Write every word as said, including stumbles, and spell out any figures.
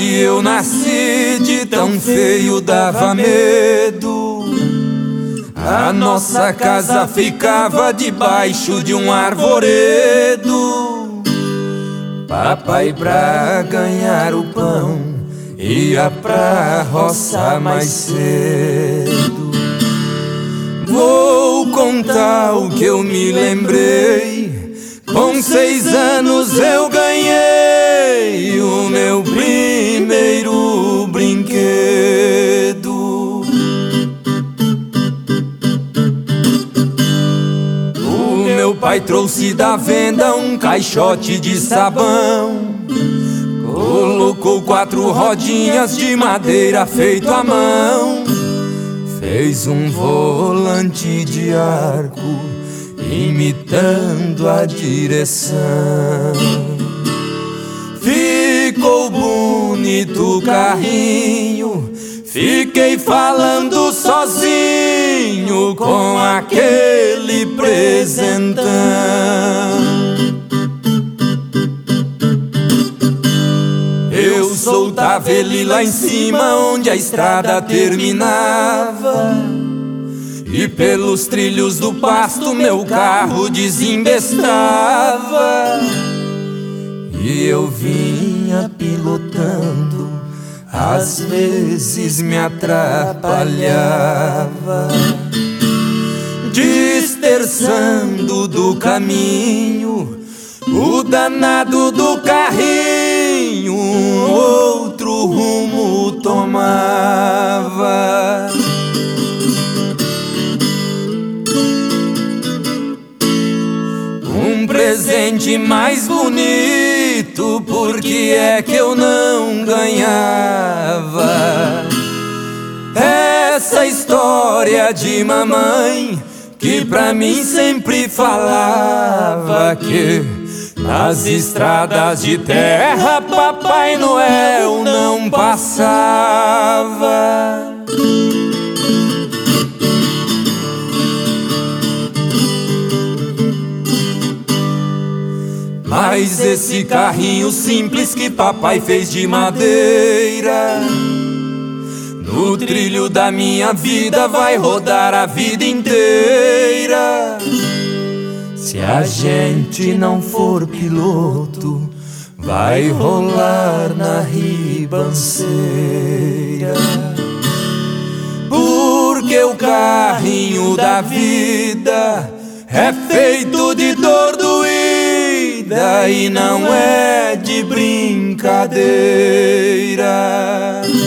onde eu nasci de tão feio dava medo. A nossa casa ficava debaixo de um arvoredo. Papai, pra ganhar o pão, ia pra roça mais cedo. Vou contar o que eu me lembrei. Com seis anos eu ganhei o meu primeiro brinquedo. O meu pai trouxe da venda um caixote de sabão. Colocou quatro rodinhas de madeira feito à mão. Fez um volante de arco imitando a direção. Ficou bonito o carrinho, fiquei falando sozinho com aquele presentão. Eu soltava ele lá em cima onde a estrada terminava, e pelos trilhos do pasto meu carro desembestava. E eu vinha pilotando, às vezes me atrapalhava, dispersando do caminho o danado do carrinho, um outro rumo tomava. Um presente mais bonito, por que é que eu não ganhava? Essa história de mamãe que pra mim sempre falava que nas estradas de terra Papai Noel não passava. Mas esse carrinho simples que papai fez de madeira, no trilho da minha vida vai rodar a vida inteira. Se a gente não for piloto, vai rolar na ribanceira. Porque o carrinho da vida é feito de dor doída e não é de brincadeira.